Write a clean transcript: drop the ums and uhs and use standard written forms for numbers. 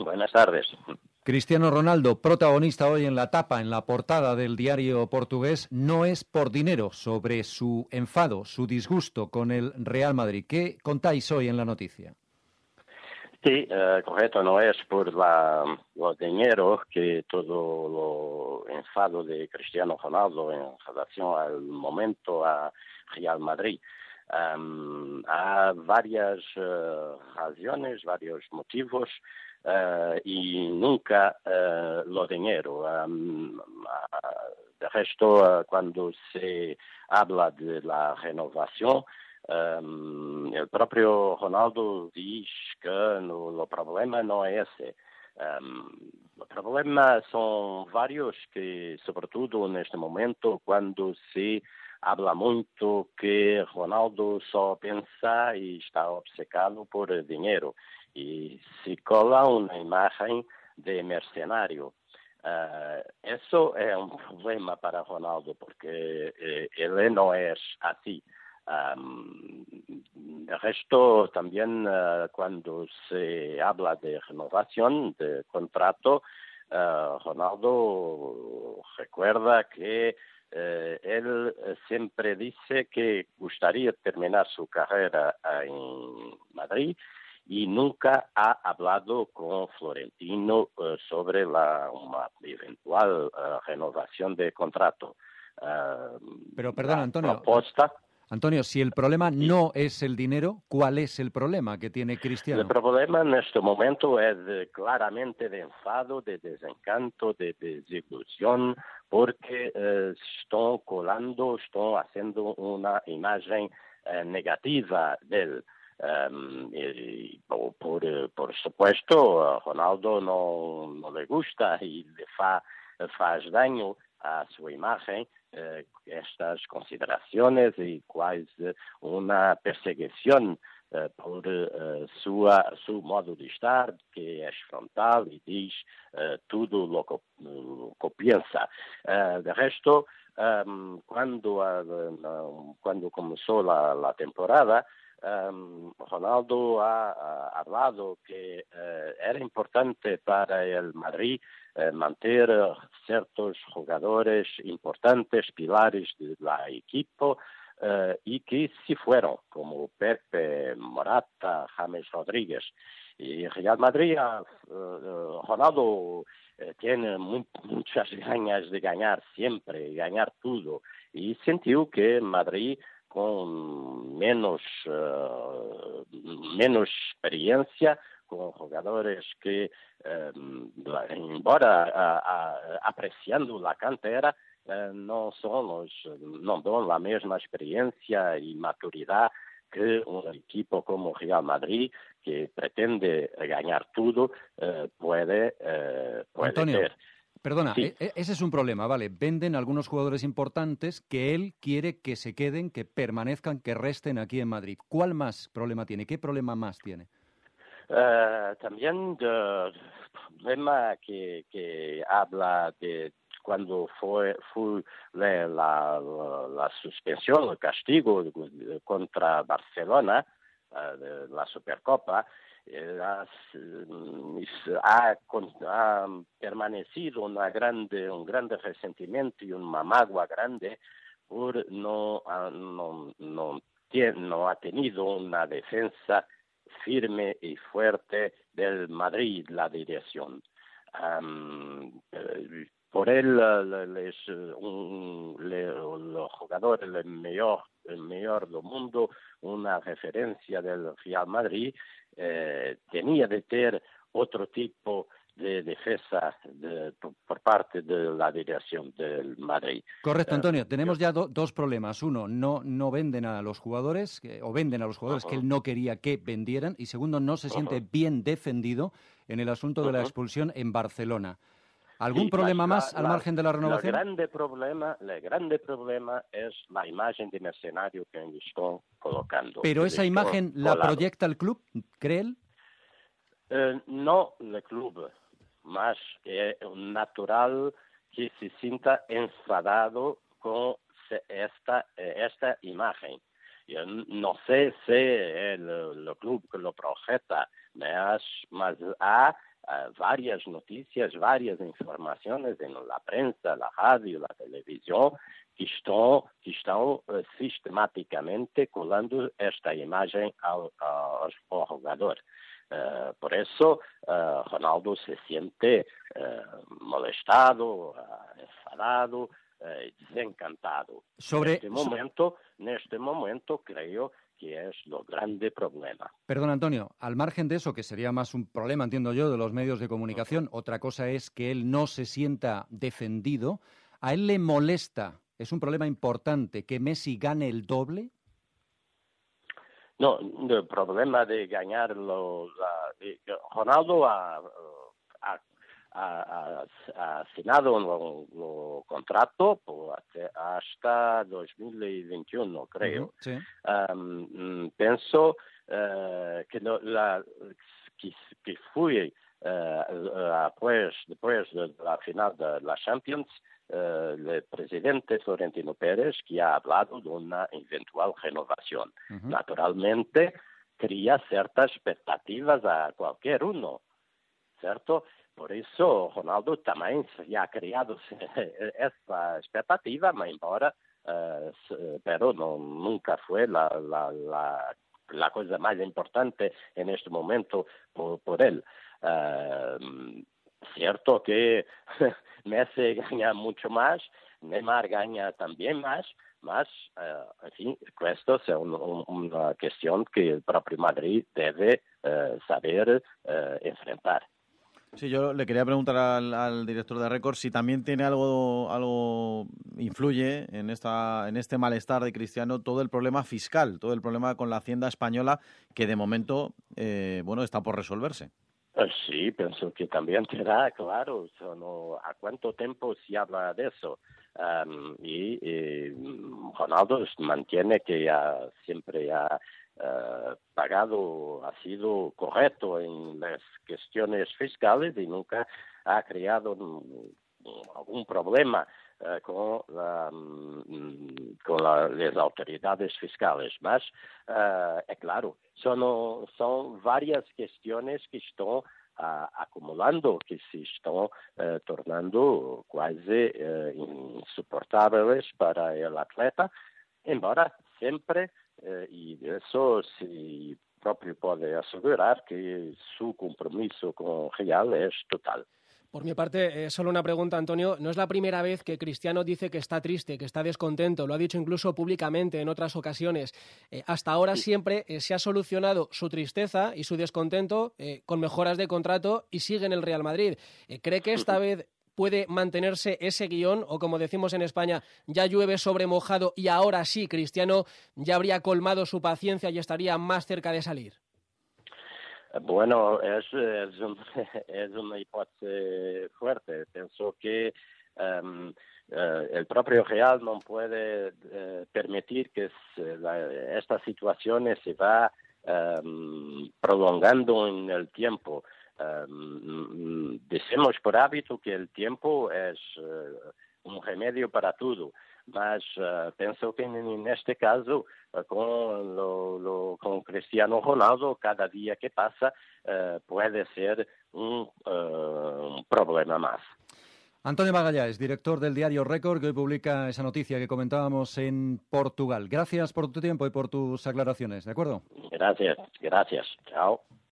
Buenas tardes. Cristiano Ronaldo, protagonista hoy en la tapa, en la portada del diario portugués, no es por dinero, sobre su enfado, su disgusto con el Real Madrid. ¿Qué contáis hoy en la noticia? Sí, correcto, no es por los dinero que todo lo enfado de Cristiano Ronaldo en relación al momento a Real Madrid. Hay varias razones, varios motivos y nunca lo dinero. De resto, cuando se habla de la renovación, el propio Ronaldo dice que el problema no es ese. Los problemas son varios que, sobre todo en este momento, cuando se habla mucho que Ronaldo só pensa y está obcecado por el dinero y se cola una imagen de mercenario. Eso es un problema para Ronaldo porque él no es así. De resto, también cuando se habla de renovación de contrato, Ronaldo recuerda que él siempre dice que gustaría terminar su carrera en Madrid y nunca ha hablado con Florentino sobre una eventual renovación de contrato. Pero perdona, Antonio. Propuesta. Antonio, si el problema no es el dinero, ¿cuál es el problema que tiene Cristiano? El problema en este momento es claramente de enfado, de desencanto, de desilusión, porque están colando, están haciendo una imagen negativa de él. Y por supuesto, a Ronaldo no le gusta y le faz daño a su imagen estas consideraciones y cuál una perseguición por su modo de estar, que es frontal y dice todo lo que piensa. De resto, cuando comenzó la temporada, Ronaldo ha hablado que era importante para el Madrid mantener ciertos jugadores importantes, pilares del equipo, y que sí fueron, como Pepe, Morata, James Rodríguez. Y Real Madrid, Ronaldo tiene muchas ganas de ganar siempre, ganar todo. Y sintió que Madrid, con menos experiencia, con jugadores que, apreciando la cantera, no dan la misma experiencia y maturidad que un equipo como Real Madrid, que pretende ganar todo, puede Antonio, tener. perdona, Sí. ese es un problema, ¿vale? Venden algunos jugadores importantes que él quiere que se queden, que permanezcan, que resten aquí en Madrid. ¿Cuál más problema tiene? ¿Qué problema más tiene? También el problema que habla de cuando fue la suspensión, el castigo contra Barcelona, de la Supercopa, ha permanecido un grande resentimiento y una magua grande por no ha tenido una defensa firme y fuerte del Madrid, la dirección. Por él, el jugador, el mejor del mundo, una referencia del Real Madrid, tenía de tener otro tipo de defensa por parte de la dirección del Madrid. Correcto, Antonio. Tenemos ya dos problemas. Uno, no venden a los jugadores, o venden a los jugadores que él no quería que vendieran. Y segundo, no se siente bien defendido en el asunto de la expulsión en Barcelona. ¿Algún problema más al margen de la renovación? El grande problema es la imagen de mercenario que están colocando. ¿Pero esa imagen la proyecta el club, cree él? No el club, más natural que se sienta enfadado con esta imagen. Yo no sé si el club que lo projeta, más varias noticias, varias informaciones en la prensa, la radio, la televisión, que están sistemáticamente colando esta imagen al jugador. Por eso Ronaldo se siente molestado, enfadado, desencantado. En este momento creo que es lo grande problema. Perdón, Antonio, al margen de eso, que sería más un problema, entiendo yo, de los medios de comunicación, otra cosa es que él no se sienta defendido. ¿A él le molesta, es un problema importante, que Messi gane el doble? No, el problema de ganar Ronaldo ha asignado un contrato hasta 2021, creo. Sí. Pienso que fue después de la final de la Champions, el presidente Florentino Pérez, que ha hablado de una eventual renovación. Naturalmente, crea ciertas expectativas a cualquier uno, ¿cierto? Por eso Ronaldo también ya ha creado esa expectativa, pero nunca fue la cosa más importante en este momento por él. Cierto que Messi gana mucho más, Neymar gana también más, en fin, esto es una cuestión que el propio Madrid debe saber enfrentar. Sí, yo le quería preguntar al director de Record si también tiene algo influye en este malestar de Cristiano todo el problema fiscal, todo el problema con la Hacienda española que de momento está por resolverse. Sí, pienso que también será, claro, ¿a cuánto tiempo se habla de eso? Y Ronaldo mantiene que siempre ha pagado, ha sido correcto en las cuestiones fiscales y nunca ha creado algún problema con las autoridades fiscales. Mas, es claro, son varias cuestiones que están acumulando, que se están tornando casi insoportables para el atleta, embora siempre, y eso sí propio puede asegurar que su compromiso con Real es total. Por mi parte, solo una pregunta, Antonio. No es la primera vez que Cristiano dice que está triste, que está descontento. Lo ha dicho incluso públicamente en otras ocasiones. Hasta ahora siempre se ha solucionado su tristeza y su descontento con mejoras de contrato y sigue en el Real Madrid. ¿Cree que esta vez puede mantenerse ese guión o, como decimos en España, ya llueve sobre mojado y ahora sí Cristiano ya habría colmado su paciencia y estaría más cerca de salir? Bueno, es una hipótesis fuerte. Pienso que el propio Real no puede permitir que estas situaciones se va prolongando en el tiempo. Decimos por hábito que el tiempo es un remedio para todo. Mas pienso que en este caso, con Cristiano Ronaldo, cada día que pasa puede ser un problema más. Antonio Magalhães, director del diario Record, que hoy publica esa noticia que comentábamos en Portugal. Gracias por tu tiempo y por tus aclaraciones, ¿de acuerdo? Gracias. Chao.